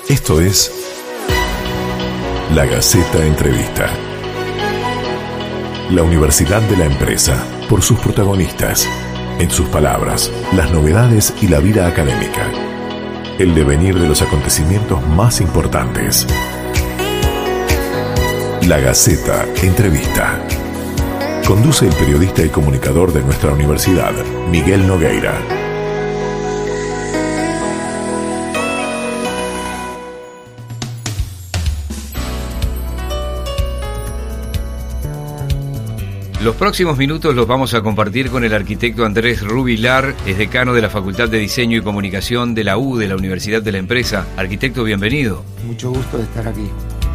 Esto es La Gaceta Entrevista. La Universidad de la Empresa, por sus protagonistas, en sus palabras, las novedades y la vida académica. El devenir de los acontecimientos más importantes. La Gaceta Entrevista. Conduce el periodista y comunicador de nuestra universidad, Miguel Nogueira. Los próximos minutos los vamos a compartir con el arquitecto Andrés Rubilar, es decano de la Facultad de Diseño y Comunicación de la U, de la Universidad de la Empresa. Arquitecto, bienvenido. Mucho gusto de estar aquí.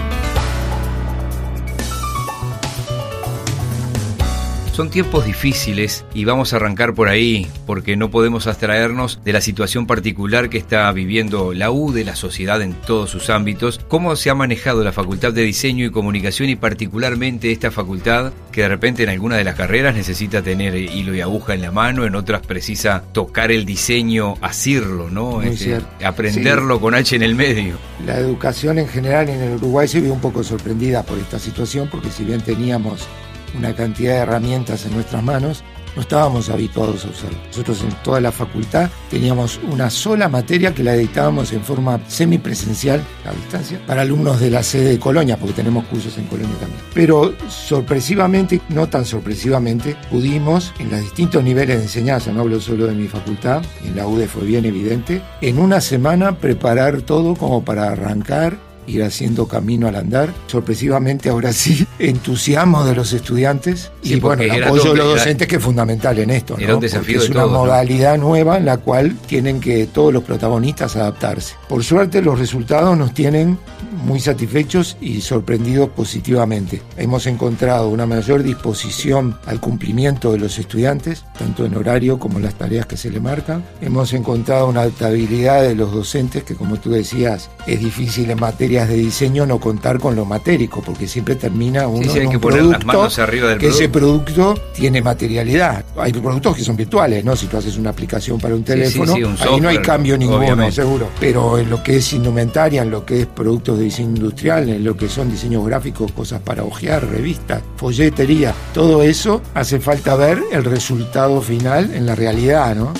Son tiempos difíciles y vamos a arrancar por ahí, porque no podemos abstraernos de la situación particular que está viviendo la U, de la sociedad en todos sus ámbitos. ¿Cómo se ha manejado la Facultad de Diseño y Comunicación y particularmente esta facultad que de repente en alguna de las carreras necesita tener hilo y aguja en la mano, en otras precisa tocar el diseño, asirlo, ¿no? Aprenderlo, sí, con H en el medio? La educación en general en el Uruguay se vio un poco sorprendida por esta situación, porque si bien teníamos una cantidad de herramientas en nuestras manos, no estábamos habituados a usarlas. Nosotros en toda la facultad teníamos una sola materia que la dictábamos en forma semipresencial, a distancia, para alumnos de la sede de Colonia, porque tenemos cursos en Colonia también. Pero sorpresivamente, no tan sorpresivamente, pudimos, en los distintos niveles de enseñanza, no hablo solo de mi facultad, en la UDE fue bien evidente, en una semana preparar todo como para arrancar, ir haciendo camino al andar. Sorpresivamente, ahora sí, entusiasmo de los estudiantes y bueno, el apoyo de los docentes, que es fundamental en esto, ¿no? Era un desafío. Porque es una modalidad nueva en la cual tienen que todos los protagonistas adaptarse. Por suerte, los resultados nos tienen muy satisfechos y sorprendidos positivamente. Hemos encontrado una mayor disposición al cumplimiento de los estudiantes, tanto en horario como en las tareas que se le marcan. Hemos encontrado una adaptabilidad de los docentes que, como tú decías, es difícil en materia de diseño no contar con lo matérico, porque siempre termina uno hay en que un poner producto las manos arriba del que producto. Ese producto tiene materialidad. Hay productos que son virtuales, ¿no? Si tú haces una aplicación para un teléfono, un software, ahí no hay cambio ninguno, obviamente, seguro. Pero en lo que es indumentaria, en lo que es productos de diseño industrial, en lo que son diseños gráficos, cosas para hojear, revistas, folletería, todo eso hace falta ver el resultado final en la realidad, ¿no?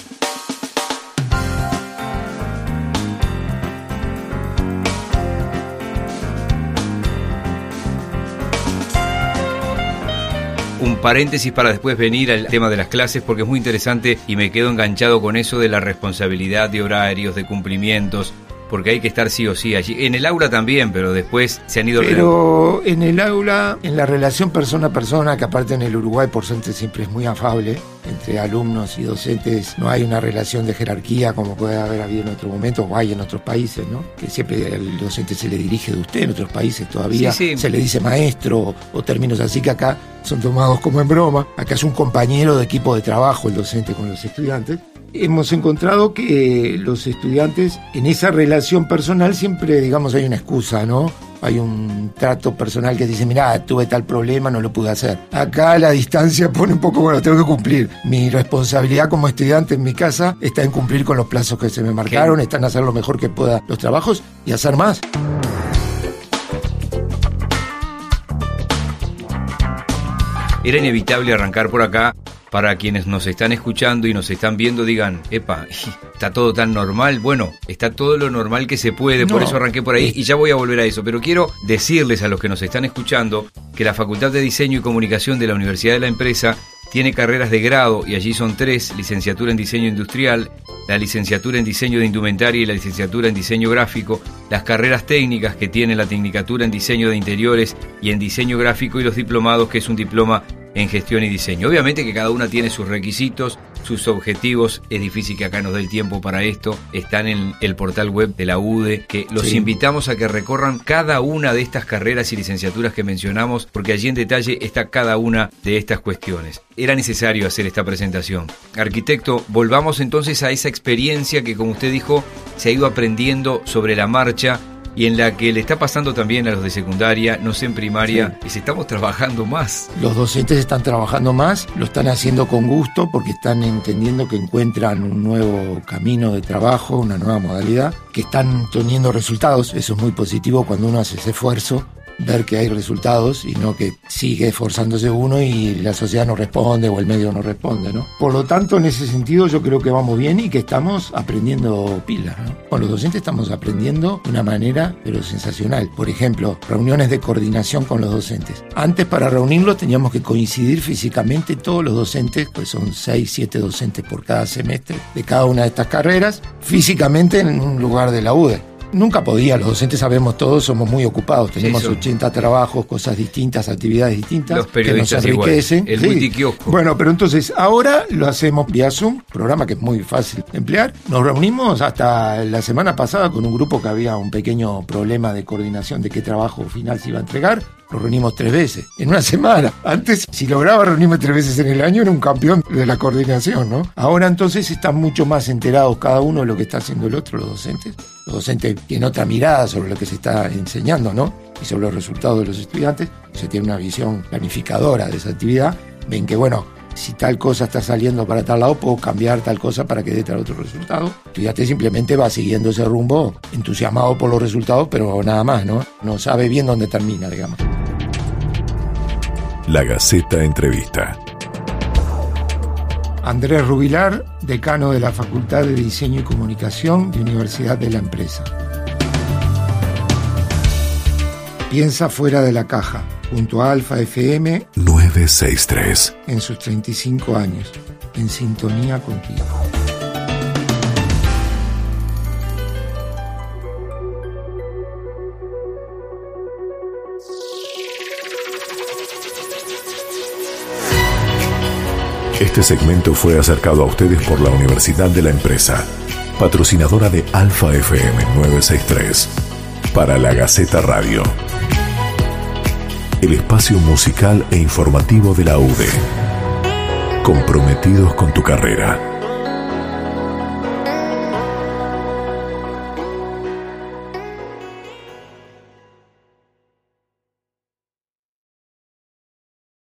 Un paréntesis para después venir al tema de las clases, porque es muy interesante y me quedo enganchado con eso de la responsabilidad de horarios, de cumplimientos, porque hay que estar sí o sí allí. En el aula también, pero después se han ido... Pero en el aula, en la relación persona a persona, que aparte en el Uruguay por suerte siempre es muy afable, entre alumnos y docentes no hay una relación de jerarquía como puede haber habido en otro momento o hay en otros países, ¿no? Que siempre al docente se le dirige de usted, en otros países todavía se le dice maestro o términos así que acá son tomados como en broma. Acá es un compañero de equipo de trabajo el docente con los estudiantes. Hemos encontrado que los estudiantes en esa relación personal siempre, digamos, hay una excusa, ¿no? Hay un trato personal que dice, mirá, tuve tal problema, no lo pude hacer. Acá la distancia pone un poco, bueno, tengo que cumplir. Mi responsabilidad como estudiante en mi casa está en cumplir con los plazos que se me marcaron, está en hacer lo mejor que pueda los trabajos y hacer más. Era inevitable arrancar por acá. Para quienes nos están escuchando y nos están viendo, digan, epa, está todo tan normal. Bueno, está todo lo normal que se puede, por eso arranqué por ahí y ya voy a volver a eso. Pero quiero decirles a los que nos están escuchando que la Facultad de Diseño y Comunicación de la Universidad de la Empresa tiene carreras de grado, y allí son 3, licenciatura en Diseño Industrial, la licenciatura en Diseño de Indumentaria y la licenciatura en Diseño Gráfico, las carreras técnicas que tiene la Tecnicatura en Diseño de Interiores y en Diseño Gráfico, y los diplomados, que es un diploma en Gestión y Diseño. Obviamente que cada una tiene sus requisitos, sus objetivos. Es difícil que acá nos dé el tiempo para esto. Están en el portal web de la UDE, que los invitamos a que recorran cada una de estas carreras y licenciaturas que mencionamos, porque allí en detalle está cada una de estas cuestiones. Era necesario hacer esta presentación. Arquitecto, volvamos entonces a esa experiencia que, como usted dijo, se ha ido aprendiendo sobre la marcha y en la que le está pasando también a los de secundaria, no sé en primaria, Sí. es estamos trabajando más. Los docentes están trabajando más, lo están haciendo con gusto porque están entendiendo que encuentran un nuevo camino de trabajo, una nueva modalidad, que están teniendo resultados. Eso es muy positivo cuando uno hace ese esfuerzo, ver que hay resultados y no que sigue esforzándose uno y la sociedad no responde o el medio no responde, ¿no? Por lo tanto, en ese sentido yo creo que vamos bien y que estamos aprendiendo pilas, ¿no? Con los docentes estamos aprendiendo de una manera pero sensacional. Por ejemplo, reuniones de coordinación con los docentes. Antes, para reunirlos teníamos que coincidir físicamente todos los docentes, pues son 6, 7 docentes por cada semestre de cada una de estas carreras, físicamente en un lugar de la UDE. Nunca podía, los docentes sabemos todos, somos muy ocupados, tenemos Sí, 80 trabajos, cosas distintas, actividades distintas, Los periodistas que nos enriquecen. igual, el multiquiosco. Bueno, pero entonces ahora lo hacemos vía Zoom, programa que es muy fácil de emplear. Nos reunimos hasta la semana pasada con un grupo que había un pequeño problema de coordinación de qué trabajo final se iba a entregar. Nos reunimos 3 veces en una semana. Antes, si lograba reunirme 3 veces en el año, era un campeón de la coordinación, ¿no? Ahora entonces están mucho más enterados cada uno de lo que está haciendo el otro, los docentes. Los docentes tienen otra mirada sobre lo que se está enseñando, ¿no? Y sobre los resultados de los estudiantes. Se tiene una visión planificadora de esa actividad. Ven que, bueno, si tal cosa está saliendo para tal lado, puedo cambiar tal cosa para que dé tal otro resultado. El estudiante simplemente va siguiendo ese rumbo, entusiasmado por los resultados, pero nada más, ¿no? No sabe bien dónde termina, digamos. La Gaceta Entrevista. Andrés Rubilar, decano de la Facultad de Diseño y Comunicación de Universidad de la Empresa. Piensa fuera de la caja, junto a Alfa FM 963. en sus 35 años, en sintonía contigo. Este segmento fue acercado a ustedes por la Universidad de la Empresa, patrocinadora de Alfa FM 963, para la Gaceta Radio, el espacio musical e informativo de la UDE, comprometidos con tu carrera.